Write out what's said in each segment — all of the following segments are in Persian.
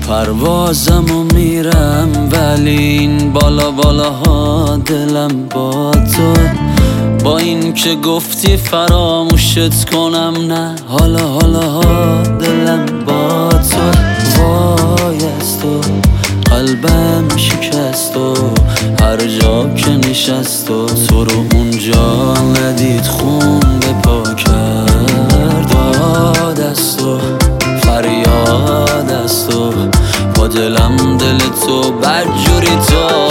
پروازمو میرم ولی این بالا بالاها دلم با تو. با این که گفتی فراموشت کنم نه، حالا دلم با تو. وای از تو قلبم شکست و هر جا که نشست و تو رو اونجا ندید خون به پا کرد. داد از تو فریاد از تو با دلم دل تو بدجوری تا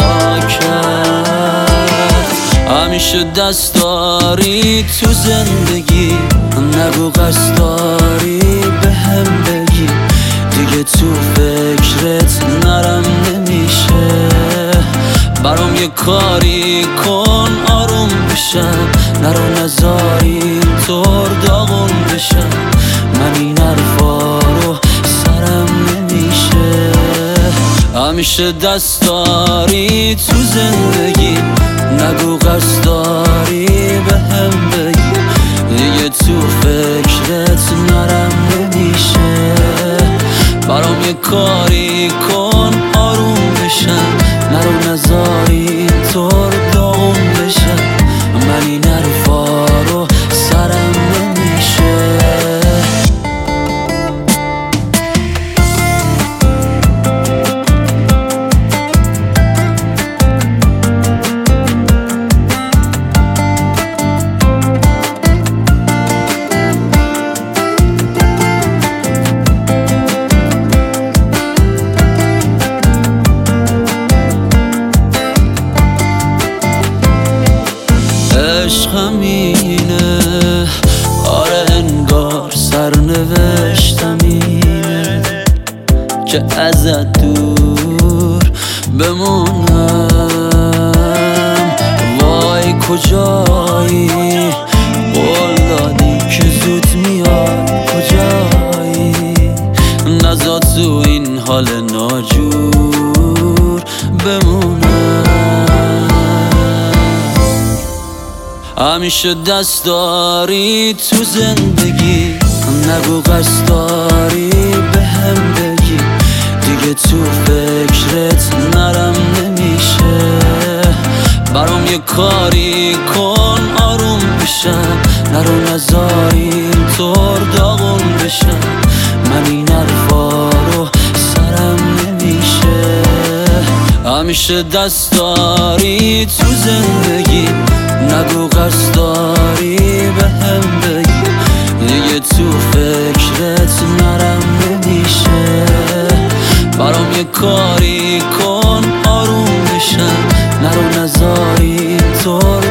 کرد. همیشه دست داری تو زندگی، نگو قصد داری به هم بگی. دیگه تو فکرت نرم نمیشه، برام یه کاری کن آروم بشم. نرو نزاری اینطور داغون بشم، من این حرفا رو سرم نمیشه. همیشه دست داری تو زندگی، نگو قصد داری به هم بگی. دیگه تو فکرت نرم نمیشه، برام یه کاری کن آروم بشم. نرو نزاری اینطور داغون بشم، من این حرفا رو سرم نمیشه. عشقم اینه، آره انگار سرنوشتم اینه که ازت دور بمونم. وای کجایی، قول دادی که زود میای، کجایی نزا تو این حال ناجور بمونم. همیشه دست داری تو زندگی، نگو قصد داری به هم بگی. دیگه تو فکرت نرم نمیشه، برام یه کاری کن آروم بشم. نرو نزاری اینطور داغون بشم، من این حرفا رو سرم نمیشه. همیشه دست داری تو زندگی، نگو قصد داری به هم بگی. دیگه تو فکرت نرم نمیشه، برام یه کاری کن آروم بشم. نرو نزاری اینطور